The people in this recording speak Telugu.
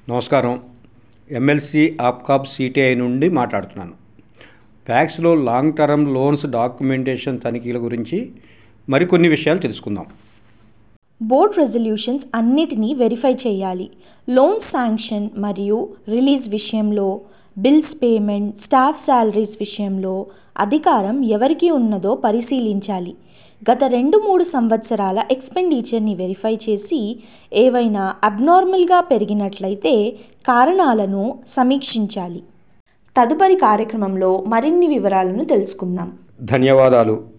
నమస్కారం. ఎమ్మెల్సీ ఆప్కాబ్ సిటిఐ నుండి మాట్లాడుతున్నాను. ప్యాక్స్లో లాంగ్ టర్మ్ లోన్స్ డాక్యుమెంటేషన్ తనిఖీల గురించి మరికొన్ని విషయాలు తెలుసుకుందాం. బోర్డ్ రెజల్యూషన్స్ అన్నిటినీ వెరిఫై చేయాలి. లోన్ శాంక్షన్ మరియు రిలీజ్ విషయంలో, బిల్స్ పేమెంట్, స్టాఫ్ శాలరీస్ విషయంలో అధికారం ఎవరికి ఉన్నదో పరిశీలించాలి. గత 2-3 సంవత్సరాల ఎక్స్పెండిచర్ని వెరిఫై చేసి ఏవైనా అబ్నార్మల్గా పెరిగినట్లయితే కారణాలను సమీక్షించాలి. తదుపరి కార్యక్రమంలో మరిన్ని వివరాలను తెలుసుకుందాం. ధన్యవాదాలు.